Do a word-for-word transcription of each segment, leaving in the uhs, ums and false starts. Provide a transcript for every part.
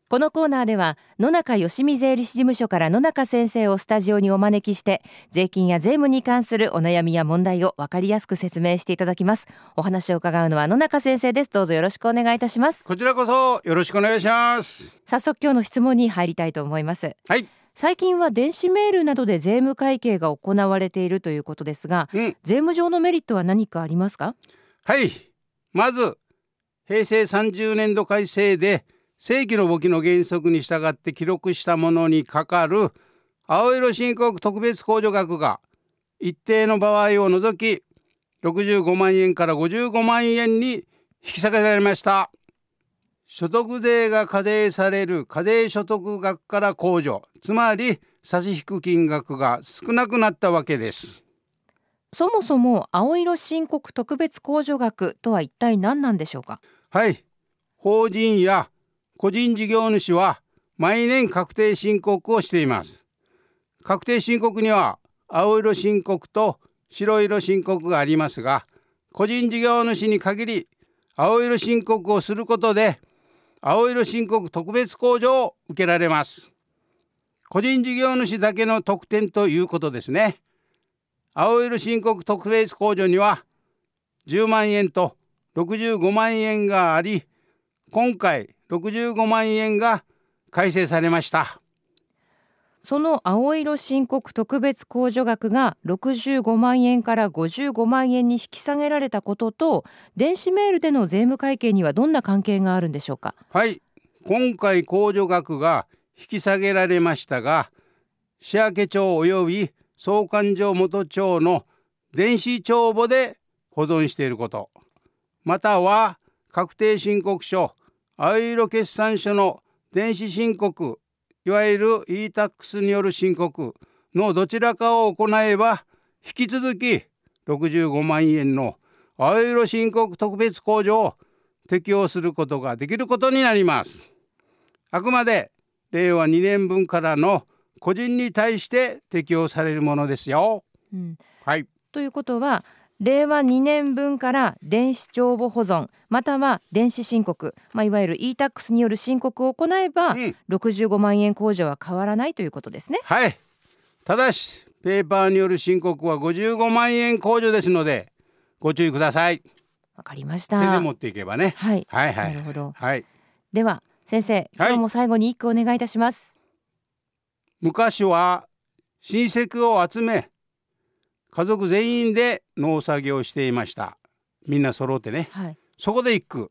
このコーナーでは野中よしみ税理士事務所から野中先生をスタジオにお招きして、税金や税務に関するお悩みや問題を分かりやすく説明していただきます。お話を伺うのは野中先生です。どうぞよろしくお願いいたします。 こちらこそよろしくお願いします。 早速今日の質問に入りたいと思います。 はい。 最近は電子メールなどで税務会計が行われているということですが、うん、税務上のメリットは何かありますか？ はい。まずへいせいさんじゅうねんど改正で正規の簿記の原則に従って記録したものにかかる青色申告特別控除額が一定の場合を除きろくじゅうごまんえんからごじゅうごまんえんに引き下げられました。所得税が課税される課税所得額から控除、つまり差し引く金額が少なくなったわけです。 そもそも青色申告特別控除額とは一体何なんでしょうか？ はい。法人や個人事業主は毎年確定申告をしています。確定申告には青色申告と白色申告がありますが、個人事業主に限り青色申告をすることで青色申告特別控除を受けられます。個人事業主だけの特典ということですね。青色申告特別控除にはじゅうまんえんとろくじゅうごまんえんがあり、今回ろくじゅうごまんえんが改正されました。 その青色申告特別控除額がろくじゅうごまんえんからごじゅうごまんえんに引き下げられたことと、電子メールでの税務会計にはどんな関係があるんでしょうか？ はい。今回控除額が引き下げられましたが、仕分帳及び総勘定元帳の電子帳簿で保存していること、または確定申告書、青色決算書の電子申告、いわゆる イータックス による申告のどちらかを行えば、引き続きろくじゅうごまんえんの青色申告特別控除を適用することができることになります。あくまでれいわにねんぶんからの個人に対して適用されるものですよ。 うん、 はい。 ということはれいわにねんぶんから電子帳簿保存または電子申告、まあ、いわゆる イータックス による申告を行えば、うん、ろくじゅうごまんえん控除は変わらないということですね。 はい。ただしペーパーによる申告はごじゅうごまんえん控除ですのでご注意ください。 わかりました。 手で持っていけばね。 はい、 はいはい、 なるほど、 はい、 では先生、今日も最後に一句お願いいたします。はい、 昔は親戚を集め家族全員で農作業をしていました。みんな揃ってね、はい、そこで一句。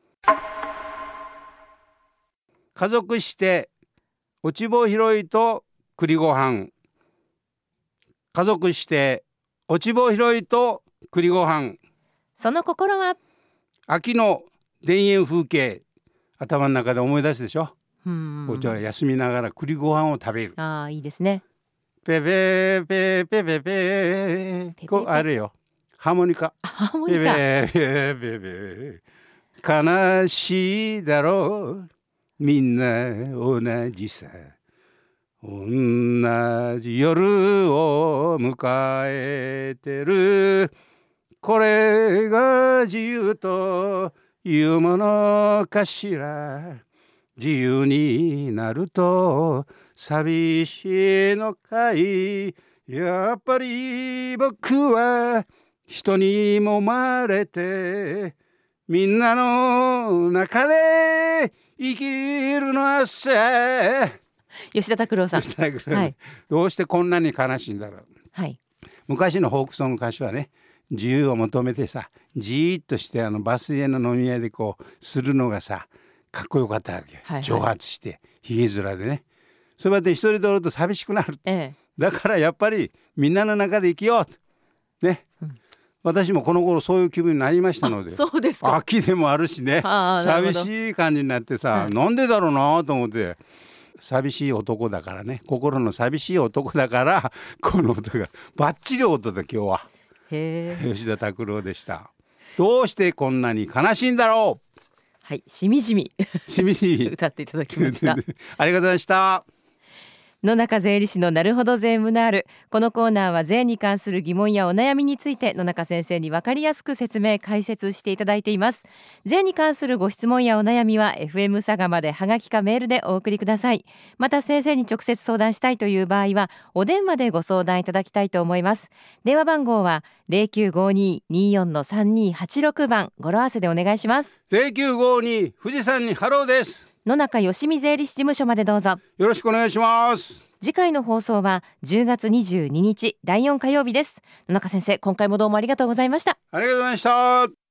家族して落ち穂拾いと栗ご飯、家族して落ち穂拾いと栗ご飯。 その心は秋の田園風景、頭の中で思い出すでしょ。うん、お茶休みながら栗ご飯を食べる。 ああ、いいですね。 ペペペペペペこうあるよ、ハーモニカ。 ハーモニカ。 ペペペペペ悲しいだろうみんな同じさ、同じ夜を迎えてる、これが自由というものかしら、自由になると寂しいのかい、やっぱり僕は人に揉まれてみんなの中で生きるのはさ。 吉田拓郎さん。 吉田拓郎、はい、どうしてこんなに悲しいんだろう、 はい、 昔のフォークソング歌手はね、自由を求めてさ、じーっとしてあのバスへの飲み屋でこうするのがさかっこよかったわけ、はいはい、蒸発してひげ面でね。それまで一人でおると寂しくなる、ええ、だからやっぱりみんなの中で生きようね、うん、私もこの頃そういう気分になりましたので。 そうですか。 秋でもあるしね、寂しい感じになってさ、うん、なんでだろうなと思って、寂しい男だからね、心の寂しい男だからこの音がバッチリ音だ。今日はへ吉田拓郎でした。どうしてこんなに悲しいんだろう。 はい、しみじみしみじみ歌っていただきましたありがとうございました。 野中税理士のなるほど税務ナール。このコーナーは税に関する疑問やお悩みについて野中先生に分かりやすく説明解説していただいています。税に関するご質問やお悩みは エフエム 佐賀までハガキかメールでお送りください。また先生に直接相談したいという場合はお電話でご相談いただきたいと思います。電話番号は ゼロきゅうごに にーよん さんにーはちろく 番、語呂合わせでお願いします。 ゼロきゅうごに富士山にハローです。 野中よしみ税理士事務所までどうぞよろしくお願いします。 次回の放送はじゅうがつにじゅうににちだいよん火曜日です。野中先生、今回もどうもありがとうございました。 ありがとうございました。